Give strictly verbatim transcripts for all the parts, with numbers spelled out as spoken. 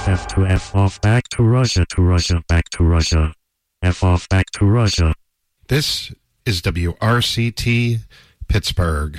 off, F to F off, back to Russia, to Russia, back to Russia. F off, back to Russia. This is W R C T Pittsburgh.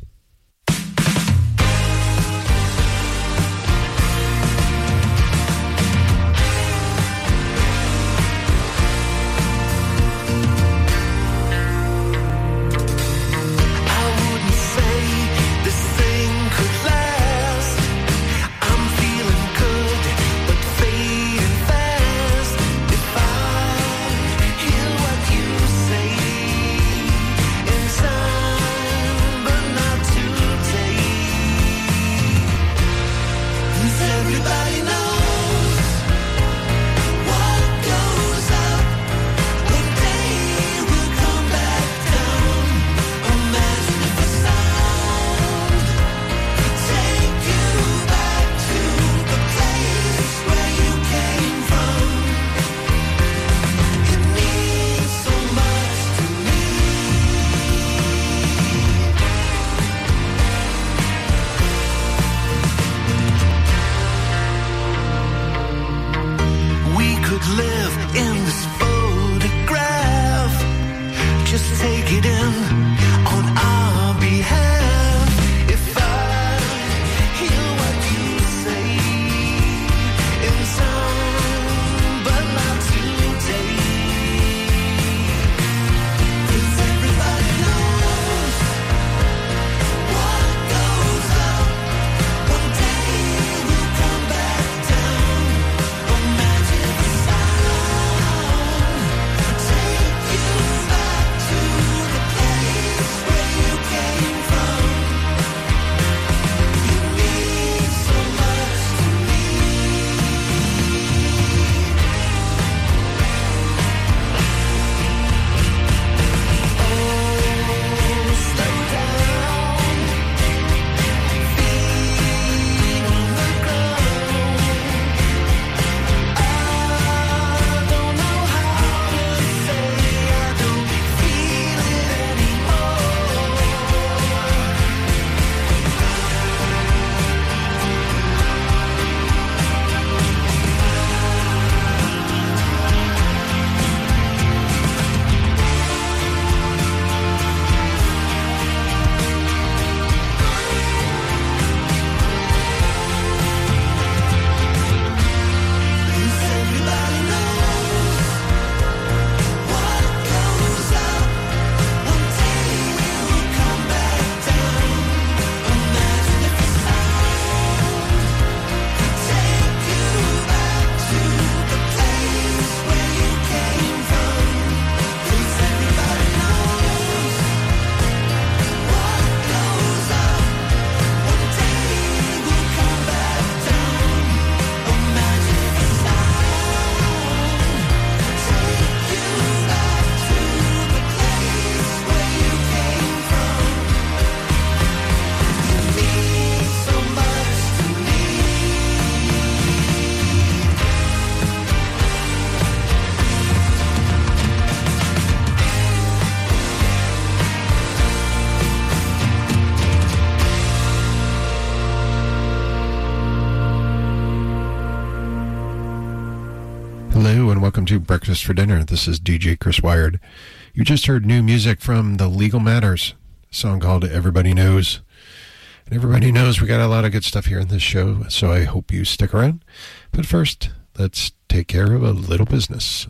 Welcome to Breakfast for Dinner. This is D J Chris Wired. You just heard new music from The Legal Matters, a song called Everybody Knows. And everybody knows we got a lot of good stuff here in this show, so I hope you stick around. But first, let's take care of a little business.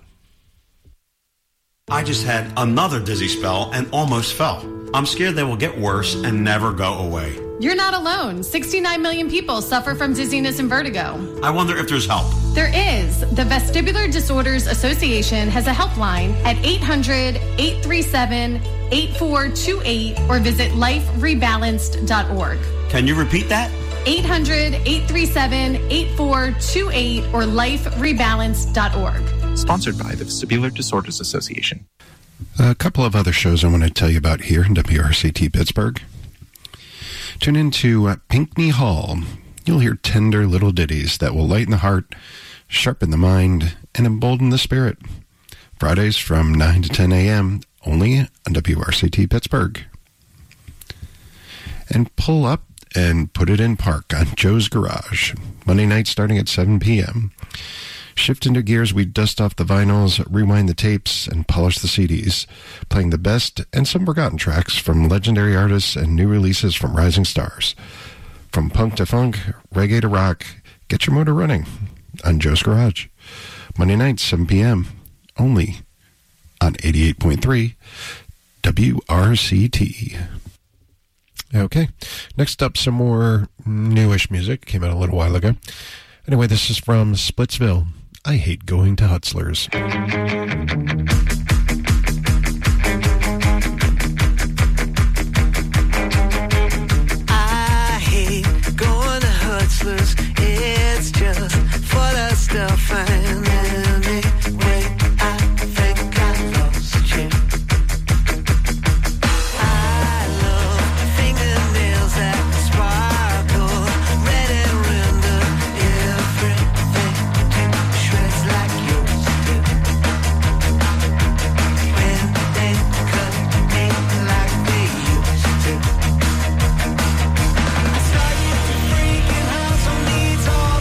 I just had another dizzy spell and almost fell. I'm scared they will get worse and never go away. You're not alone. sixty-nine million people suffer from dizziness and vertigo. I wonder if there's help. There is. The Vestibular Disorders Association has a helpline at eight hundred, eight three seven, eight four two eight or visit life rebalanced dot org. Can you repeat that? eight hundred, eight three seven, eight four two eight or life rebalanced dot org. Sponsored by the Vestibular Disorders Association. A couple of other shows I want to tell you about here in W R C T Pittsburgh. Tune into uh, Pinckney Hall. You'll hear tender little ditties that will lighten the heart, sharpen the mind, and embolden the spirit. Fridays from nine to ten a.m. only on W R C T Pittsburgh. And Pull Up and put it in park on Joe's Garage. Monday night starting at seven p.m. Shift into gears, we dust off the vinyls, rewind the tapes, and polish the C Ds, playing the best and some forgotten tracks from legendary artists and new releases from rising stars. From punk to funk, reggae to rock, get your motor running on Joe's Garage. Monday night, seven p.m., only on eighty-eight point three W R C T. Okay, next up, some more newish music. Came out a little while ago. Anyway, this is from Splitsville. I hate going to Hutzler's. I hate going to Hutzler's. It's just full of stuff and anyway, I think I lost you. I love fingernails that sparkle, red and render, everything to shreds like yours do. When they cut me like they used to. I started to freaking out, some needs all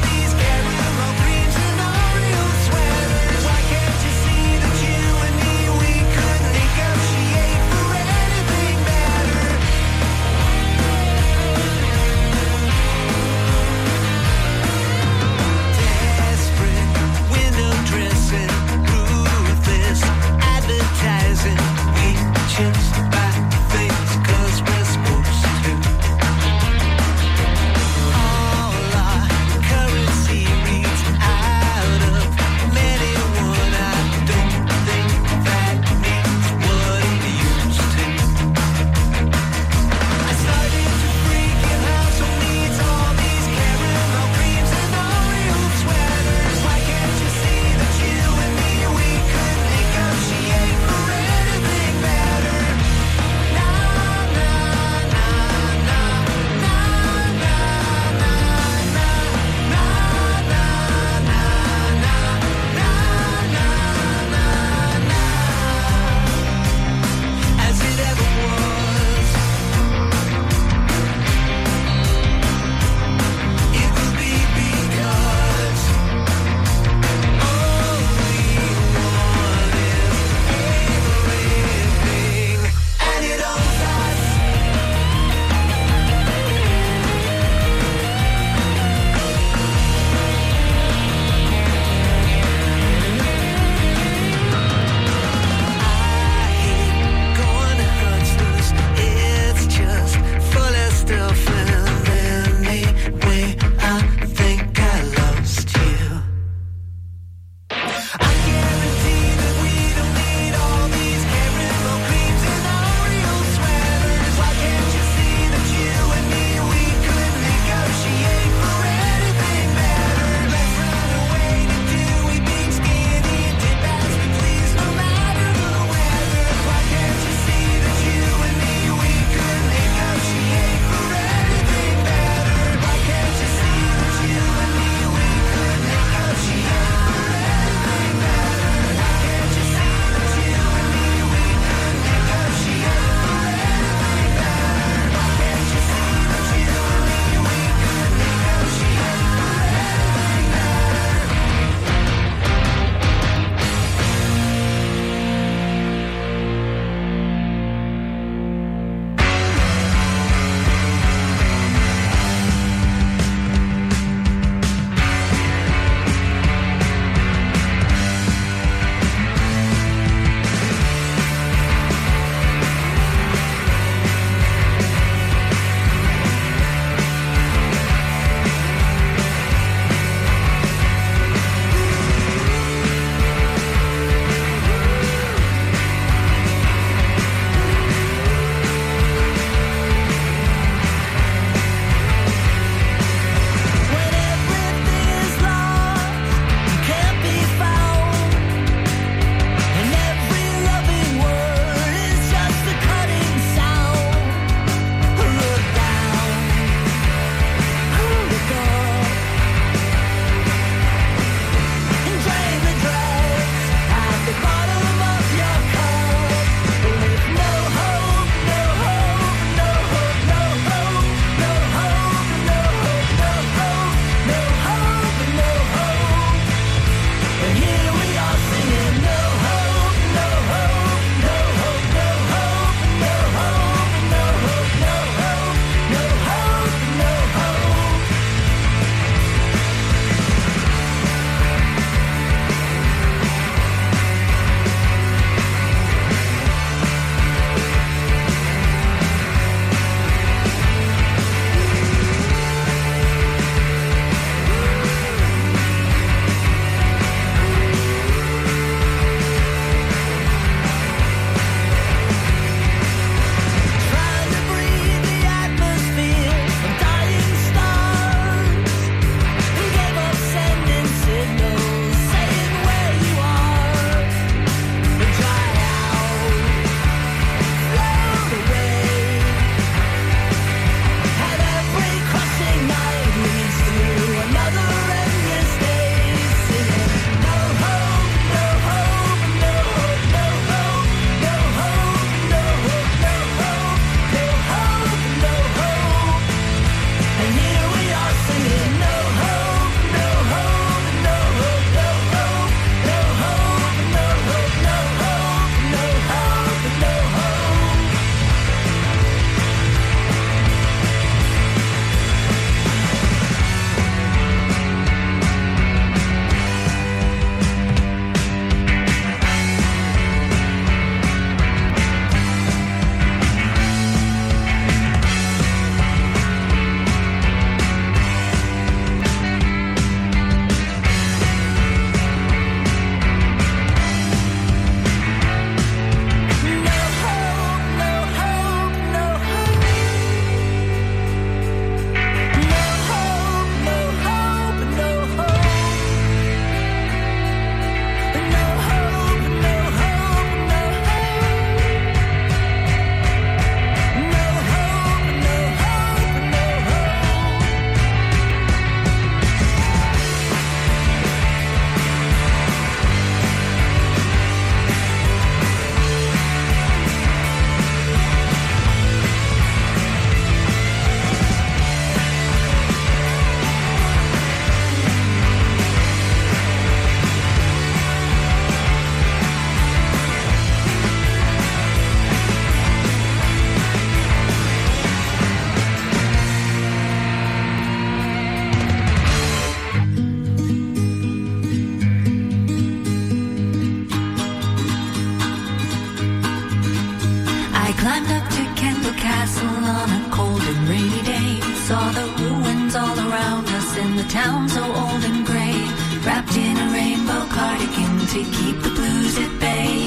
a town so old and gray, wrapped in a rainbow cardigan to keep the blues at bay.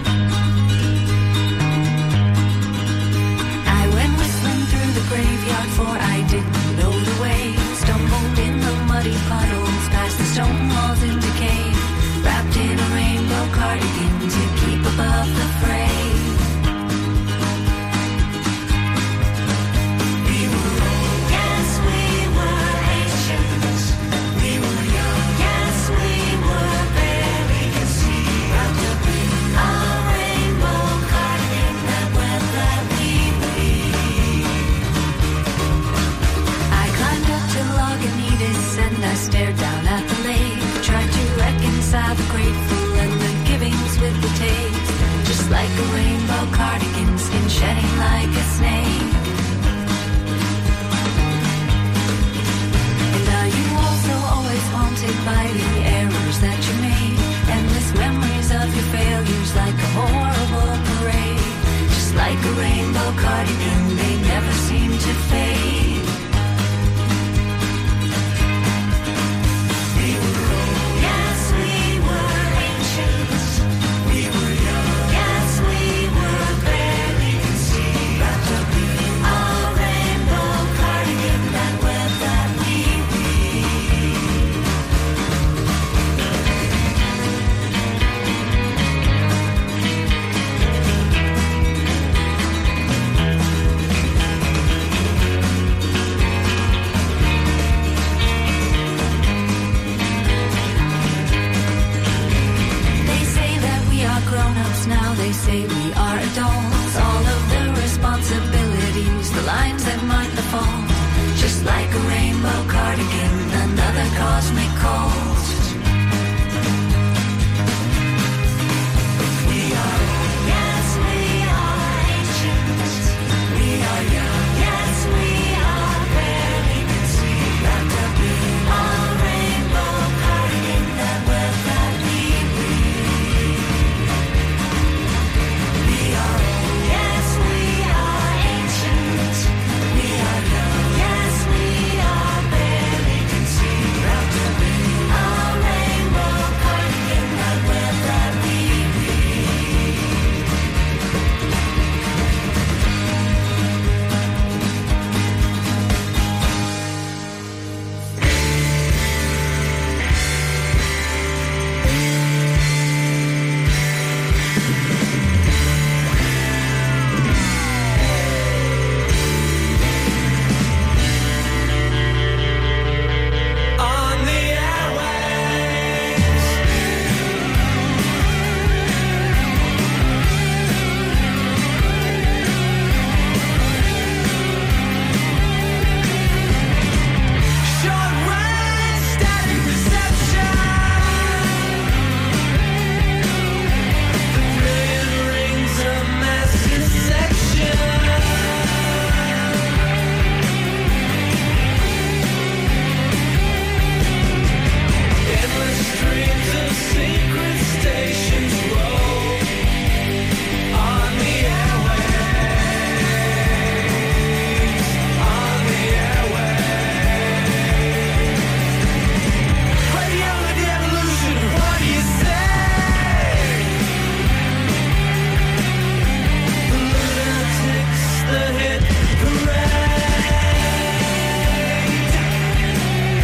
I went whistling through the graveyard, for I didn't know the way. Stumbled in the muddy puddles, past the stone walls in decay, wrapped in a rainbow cardigan to keep above the fray. I stared down at the lake, tried to reconcile the grateful and the givings with the takes. Just like a rainbow cardigan, skin shedding like a snake. And are you also always haunted by the errors that you made? Endless memories of your failures like a horrible parade. Just like a rainbow cardigan, they never seem to fade. Now they say we are adults, all of the responsibilities, the lines that mark the fall. Just like a rainbow cardigan, another cosmic cold. We are old, yes we are ancient. We are young, yes we are barely conceived. Wrapped up in a rainbow cardigan, that web that we weave.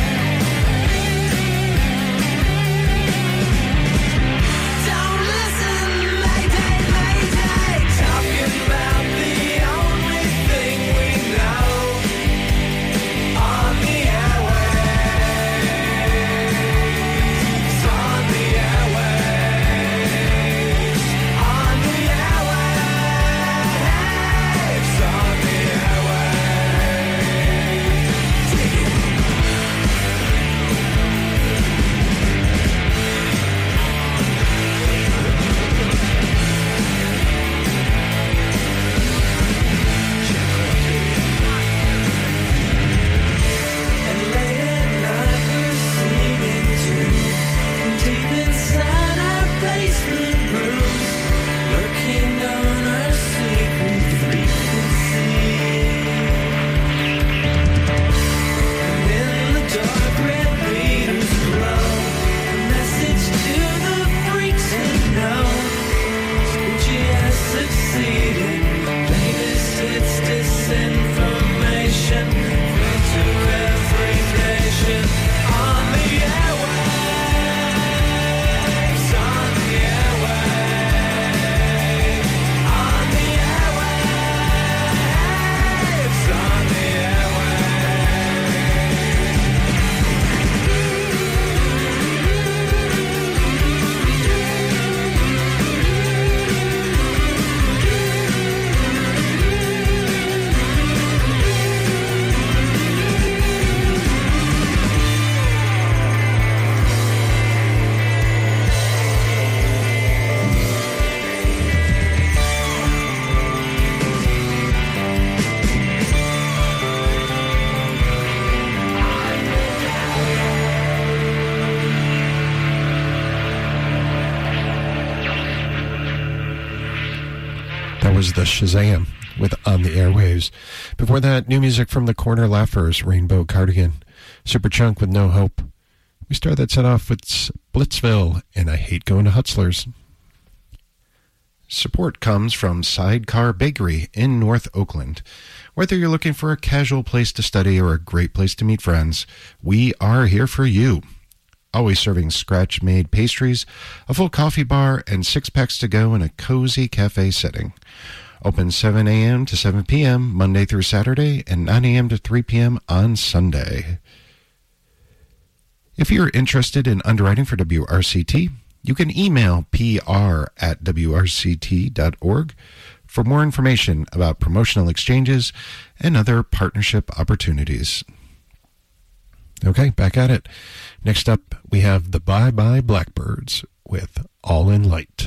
Don't listen That was the Shazam with On the Airwaves. Before that, new music from the Corner Laughers, Rainbow Cardigan. Superchunk with No Hope. We start that set off with Blitzville and I Hate Going to Hutzler's. Support comes from Sidecar Bakery in North Oakland. Whether you're looking for a casual place to study or a great place to meet friends, we are here for you. Always serving scratch-made pastries, a full coffee bar, and six-packs to go in a cozy cafe setting. Open seven a.m. to seven p.m. Monday through Saturday and nine a.m. to three p.m. on Sunday. If you're interested in underwriting for W R C T, you can email P R at W R C T dot org for more information about promotional exchanges and other partnership opportunities. Okay, back at it. Next up, we have the Bye Bye Blackbirds with All in Light.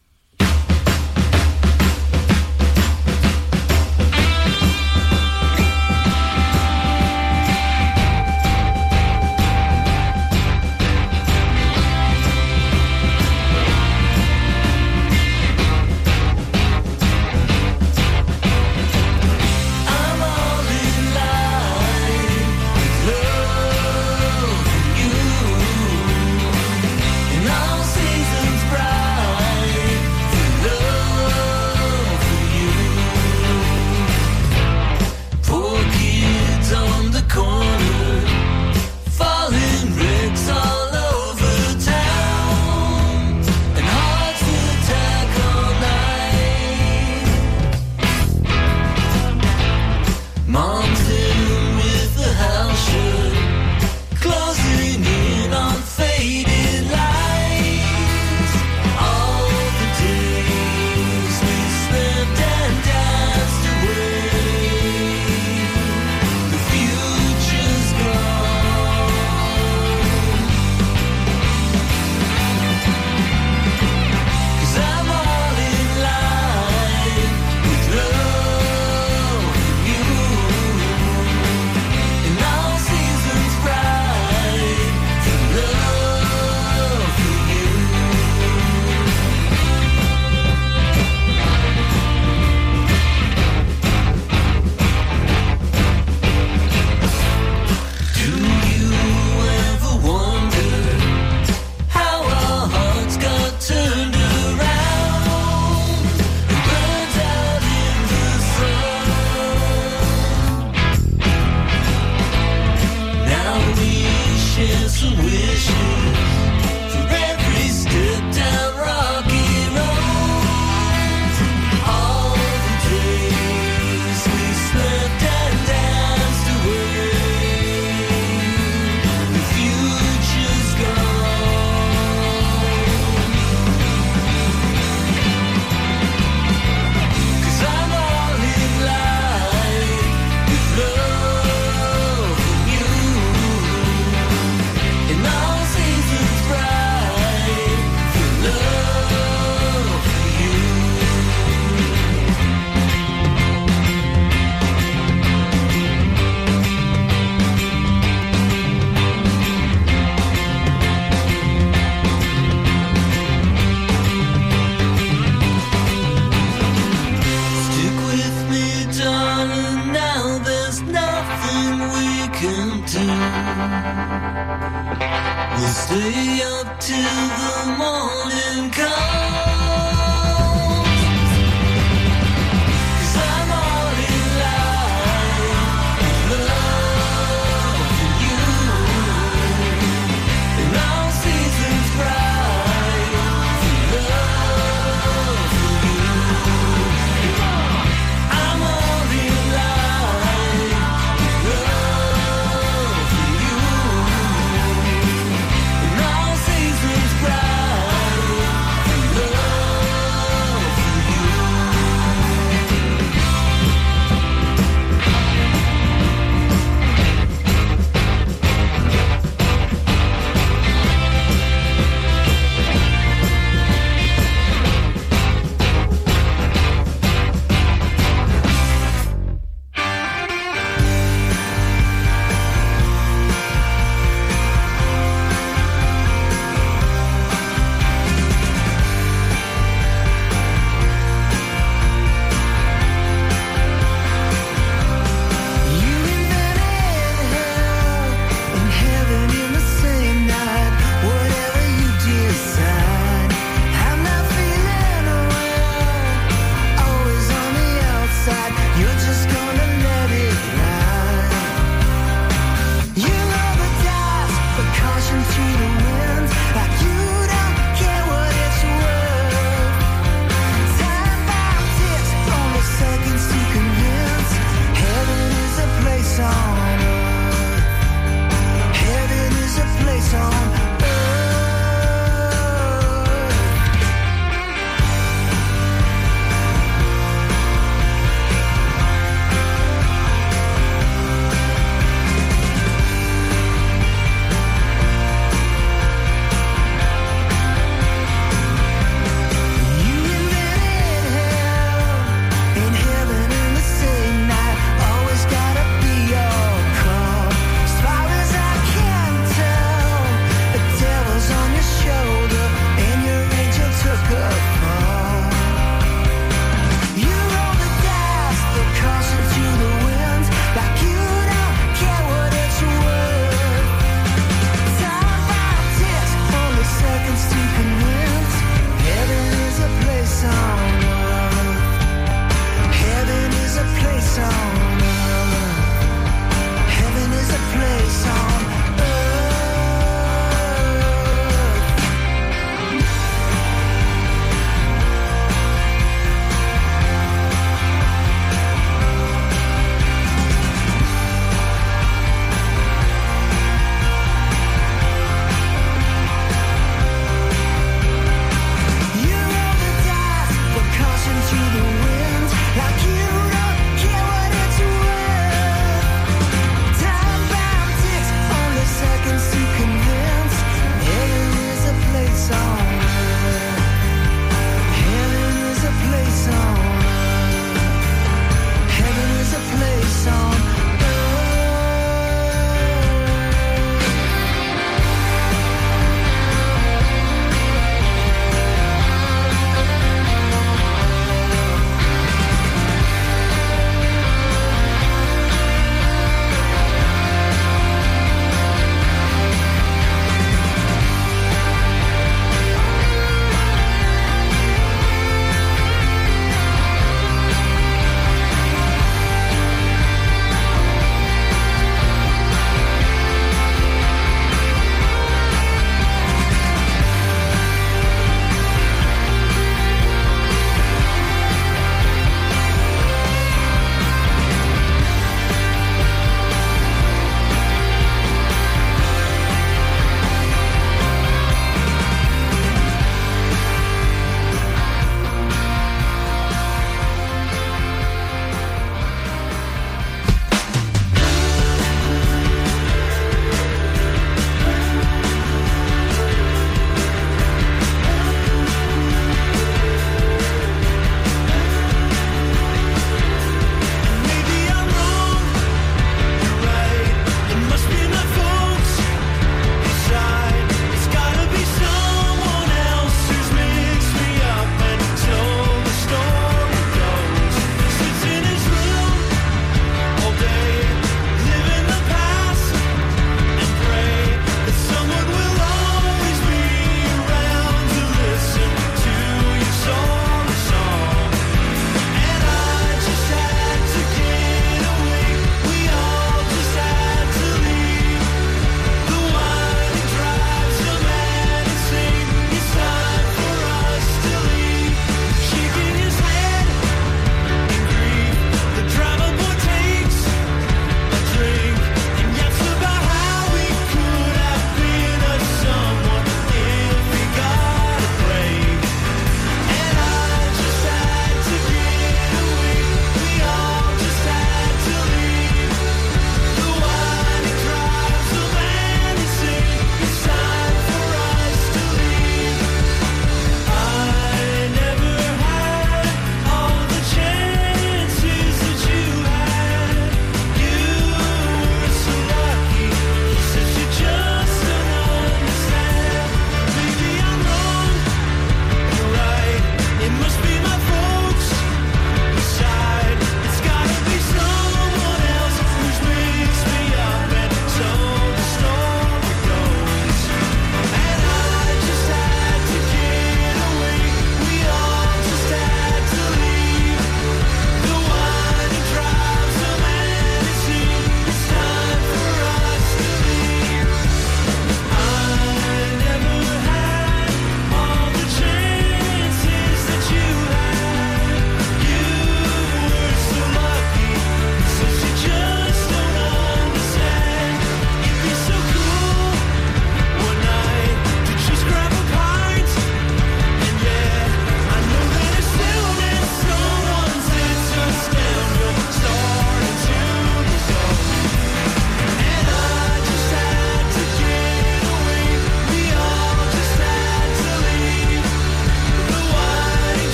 We'll stay up till the morning comes. Love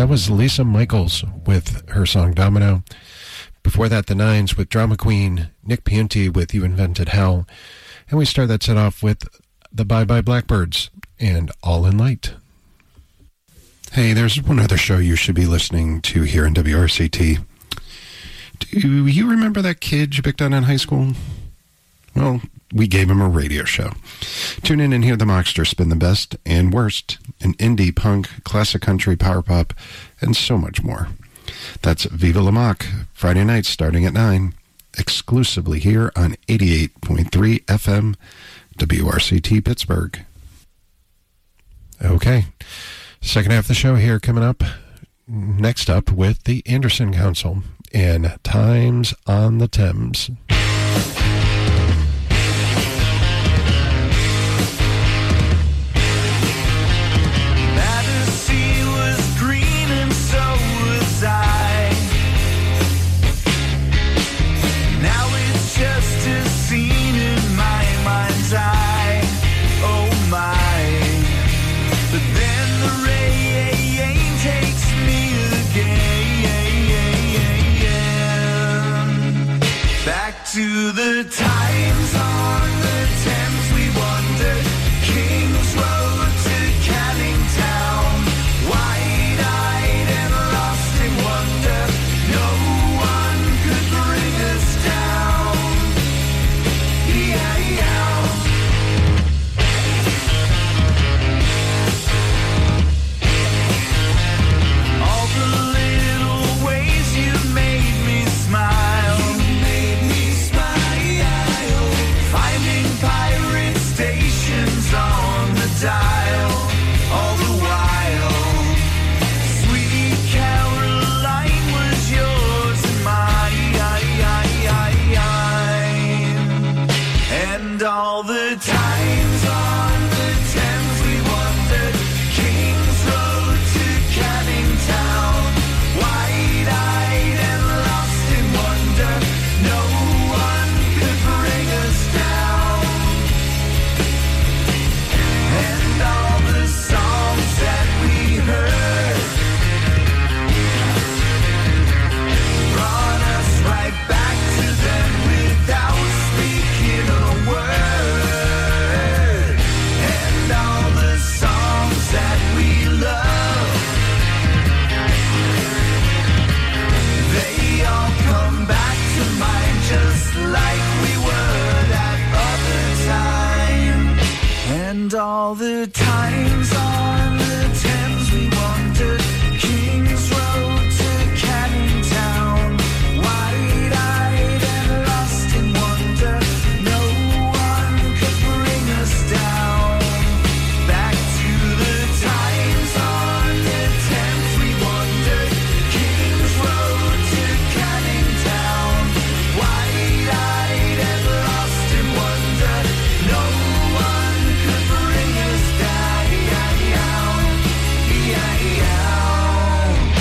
that was Lisa Michaels with her song Domino. Before that, the Nines with Drama Queen, Nick Piunti with You Invented Hell. And we start that set off with the Bye Bye Blackbirds and All in Light. Hey, there's one other show you should be listening to here in W R C T. Do you remember that kid you picked on in high school? Well, we gave him a radio show. Tune in and hear the Mockster spin the best and worst in indie, punk, classic country, power pop, and so much more. That's Viva La Mock, Friday nights starting at nine, exclusively here on eighty-eight point three F M, W R C T Pittsburgh. Okay, second half of the show here coming up. Next up with the Anderson Council and Times on the Thames. To the times on the Thames we wandered, King's Road to Canning Town, wide-eyed and lost in wonder, no one could bring us down. E-I-E-O. All the little ways you made me smile. Dial all the while. Sweet Caroline was yours and mine, and all the times on the Thames we wandered, King's Road to Canning Town, wide-eyed and lost in wonder, no one could bring us down. And all the songs that we heard brought us right back to them without speaking a word. And all the songs that we love, they all come back to mind just like we were that other time. And all the times on the Thames we wandered, King's Road to Canning Town, wide-eyed and lost in wonder, no one could bring us down. Back to the times on the Thames we wandered, King's Road to Canning Town, wide-eyed and lost in wonder, no one could bring us down. E I E O.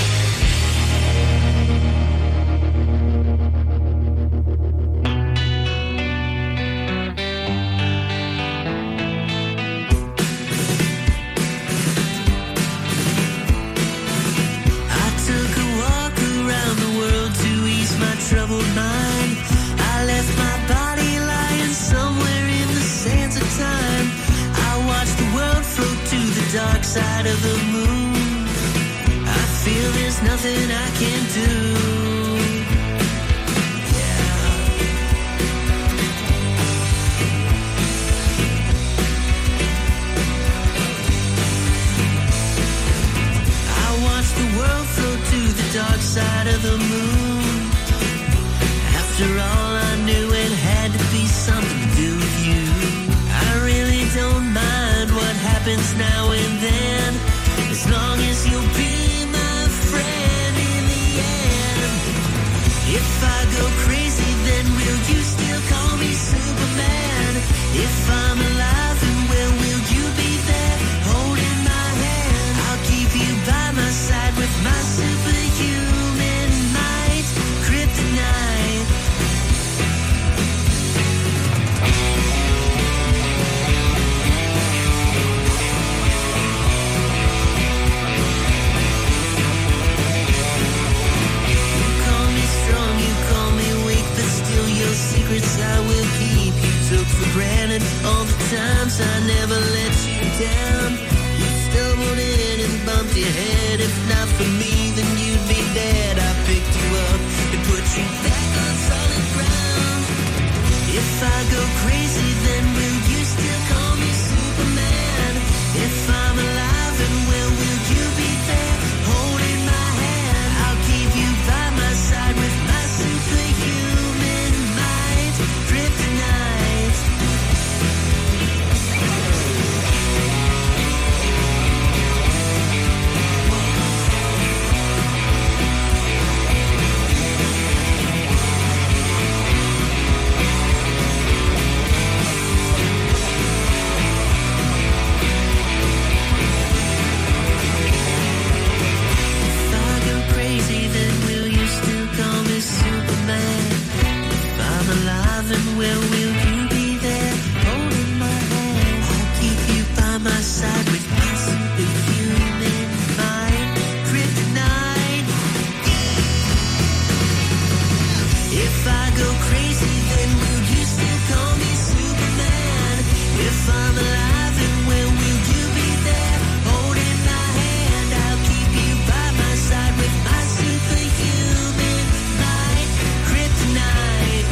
I took a walk around the world to ease my troubled mind. I left my body lying somewhere in the sands of time. I watched the world float to the dark side of the moon. I feel there's nothing I can do. Yeah. I watched the world float to the dark side of the moon. After all, I knew it had to be something to do with you. I really don't mind what happens now and then, as long as you'll be my friend in the end. If I go crazy, then will you still call me Superman? If I'm alive, then well, will you be there holding my hand? I'll keep you by my side with my superhuman might, kryptonite. never let you down. You stumbled in and bumped your head. If not for me, then you'd be dead. I picked you up and put you back on solid ground. If I go crazy, then will you still call me Superman? If I'm alive, and well, will you be there holding my hand? I'll keep you by my side with my superhuman might. Kryptonite. And where will you be there holding my hand? I'll keep you by my side with my superhuman mind. Kryptonite. If I go crazy, then will you still call me Superman? If I'm alive, and where will you be there holding my hand? I'll keep you by my side with my superhuman mind. Kryptonite.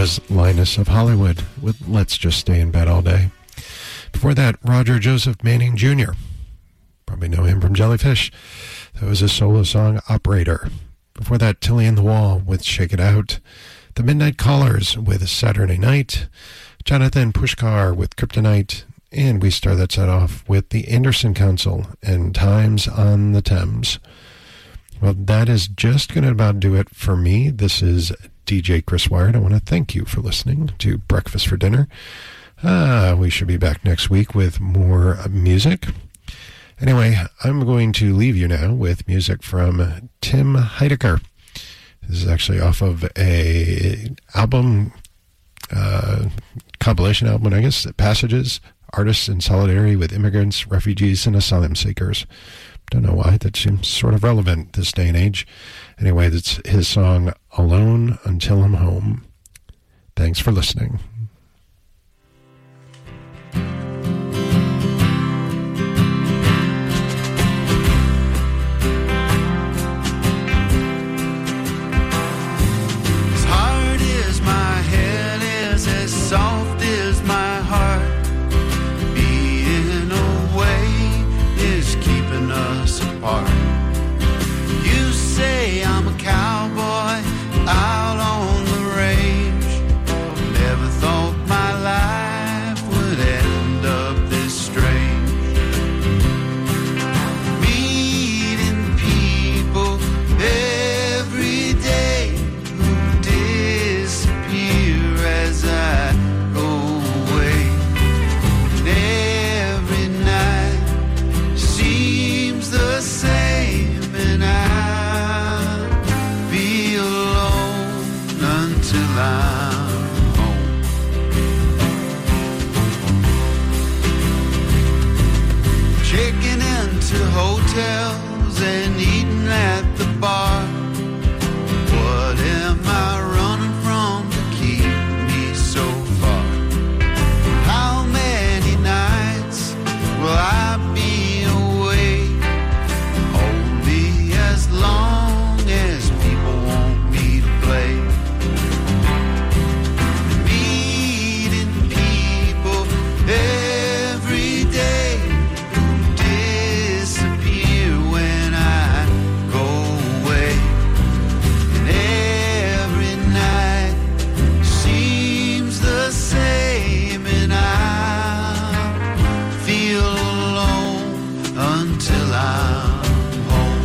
was Linus of Hollywood with Let's Just Stay in Bed All Day. Before that, Roger Joseph Manning Junior Probably know him from Jellyfish. That was a solo song, Operator. Before that, Tilly and the Wall with Shake It Out. The Midnight Callers with Saturday Night. Jonathan Pushkar with Kryptonite. And we start that set off with the Anderson Council and Times on the Thames. Well, that is just going to about do it for me. This is D J Chris Wired. I want to thank you for listening to Breakfast for Dinner. Uh, we should be back next week with more music. Anyway, I'm going to leave you now with music from Tim Heidecker. This is actually off of a album, uh, compilation album, I guess, Passages, Artists in Solidarity with Immigrants, Refugees, and Asylum Seekers. Don't know why. That seems sort of relevant this day and age. Anyway, that's his song, Alone Until I'm Home. Thanks for listening. As hard as my head is, as soft as my heart, being away is keeping us apart. You say I'm a cowboy out on the range. Never thought my life would end up this strange. Meeting people every day who disappear as I go away. And every night seems the same, and I be alone until I'm home. Checking into hotels and eating at the bar. What am I running from to keep me so far? How many nights will I be away? Only as long as people want me to play. Meeting people every day who disappear when I go away. And every night seems the same, and I feel alone until I'm home.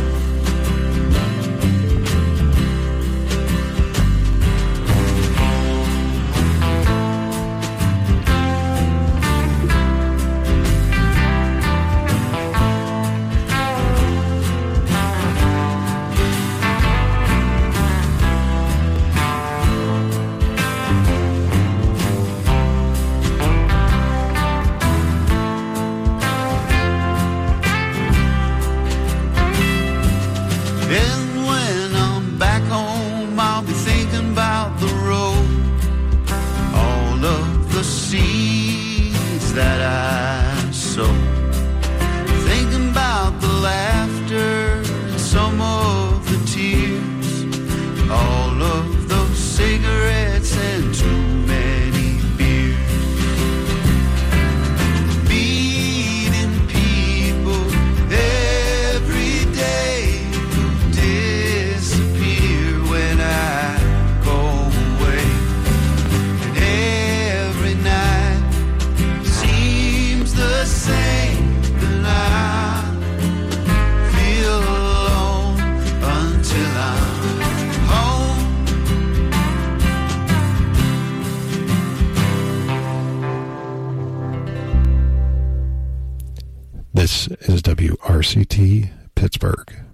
And when I'm back home, I'll be thinking about the road, all of the seeds that I sowed. Thinking about the laughter and some of the tears, all of those cigarettes and too many beers. Meeting people every day who disappear when I go away. And every night seems the same, and I feel alone until I'm home. This is W R C T Pittsburgh.